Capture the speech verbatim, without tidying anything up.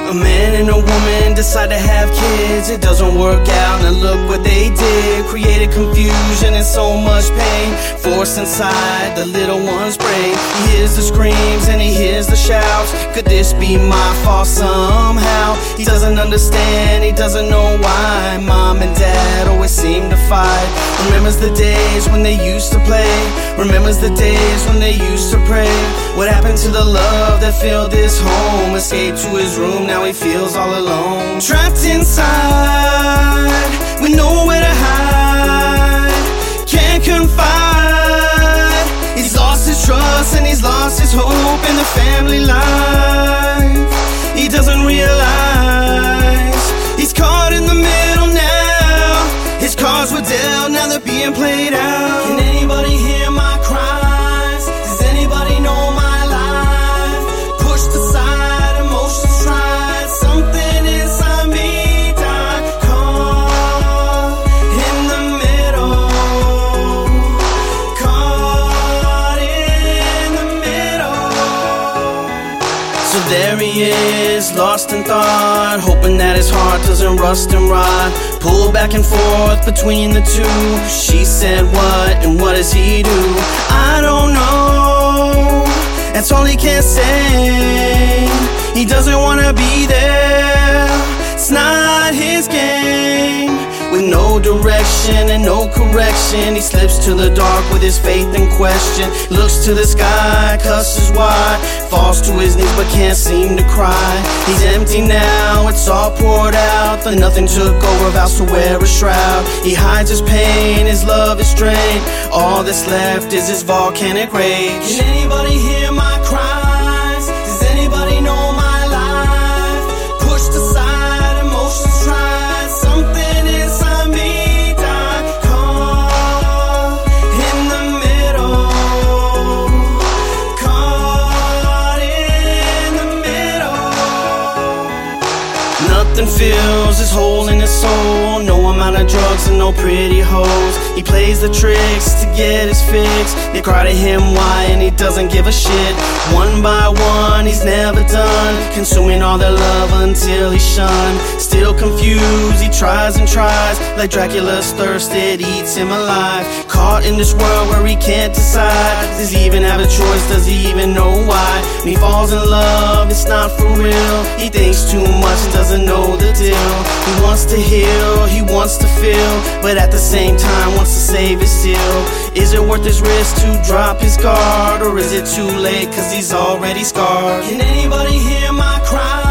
A man and a woman decide to have kids. It doesn't work out, and look what they did. Created confusion and so much pain, forced inside the little one's brain. He hears the screams and he hears the shouts. Could this be my fault somehow? He doesn't understand, he doesn't know why. Mom and dad always seem to fight. Remembers the days when they used to play. Remembers the days when they used to pray. What happened to the love that filled his home? Escaped to his room, now he feels all alone. Trapped inside, with nowhere to hide. Can't confide. He's lost his trust and he's lost his hope in the family life. He doesn't realize he's caught in the middle now. His cards were dealt, now they're being played out. Can anybody hear my cries? Does anybody know my life? Pushed aside, emotions tried. Something inside me died. Caught in the middle. Caught in the middle. So there he is, lost in thought, hoping that his heart doesn't rust and rot. Pull back and forth between the two. She said what, and what does he do? I don't know, that's all he can say. He doesn't wanna be there, it's not his game. With no direction and no correction, he slips to the dark with his faith in question. Looks to the sky, cusses wide, falls to his knees but can't seem to cry. He's empty now, it's all poured out. The nothing took over, vows to wear a shroud. He hides his pain, his love is drained. All that's left is his volcanic rage. Can anybody hear my cries? Does anybody know my life? Pushed aside, emotions tried. Something inside me died. Caught in the middle. Caught in the middle. Nothing fills his hole in his soul. No amount of drugs and no pretty hoes. He plays the tricks to get his fix. They cry to him why, and he doesn't give a shit. One by one, he's never done, consuming all their love until he's shunned. Still confused, he tries and tries. Like Dracula's thirst, it eats him alive. Caught in this world where he can't decide. Does he even have a choice? Does he even know why? When he falls in love, it's not for real. He thinks too much and doesn't know the deal. He wants to heal, he wants to feel, but at the same time wants to save his seal. Is it worth his risk to drop his guard, or is it too late cause he's already scarred? Can anybody hear my cry?